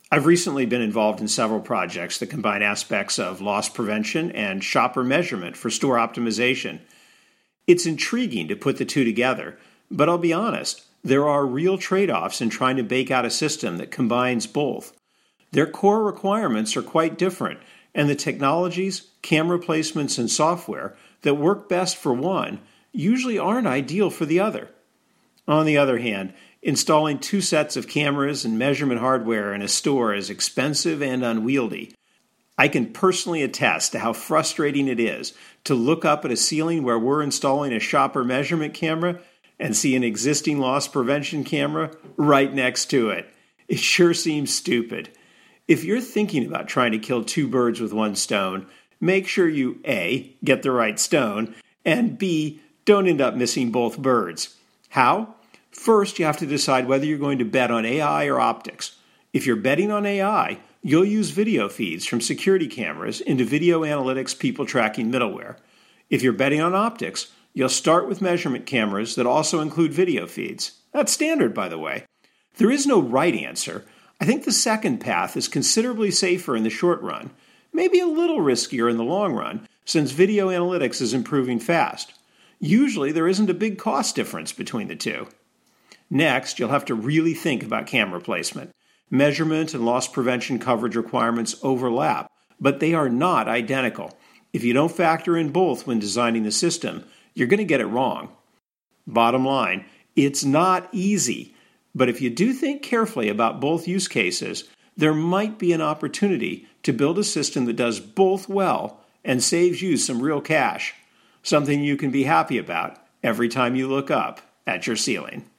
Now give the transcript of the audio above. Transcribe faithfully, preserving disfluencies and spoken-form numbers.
I've recently been involved in several projects that combine aspects of loss prevention and shopper measurement for store optimization. It's intriguing to put the two together, but I'll be honest, there are real trade-offs in trying to bake out a system that combines both. Their core requirements are quite different, and the technologies, camera placements, and software that work best for one usually aren't ideal for the other. On the other hand, installing two sets of cameras and measurement hardware in a store is expensive and unwieldy. I can personally attest to how frustrating it is to look up at a ceiling where we're installing a shopper measurement camera and see an existing loss prevention camera right next to it. It sure seems stupid. If you're thinking about trying to kill two birds with one stone, make sure you A, get the right stone, and B, don't end up missing both birds. How? First, you have to decide whether you're going to bet on A I or optics. If you're betting on A I, you'll use video feeds from security cameras into video analytics people tracking middleware. If you're betting on optics, you'll start with measurement cameras that also include video feeds. That's standard, by the way. There is no right answer. I think the second path is considerably safer in the short run, maybe a little riskier in the long run, since video analytics is improving fast. Usually, there isn't a big cost difference between the two. Next, you'll have to really think about camera placement. Measurement and loss prevention coverage requirements overlap, but they are not identical. If you don't factor in both when designing the system, you're going to get it wrong. Bottom line, it's not easy, but if you do think carefully about both use cases, there might be an opportunity to build a system that does both well and saves you some real cash, something you can be happy about every time you look up at your ceiling.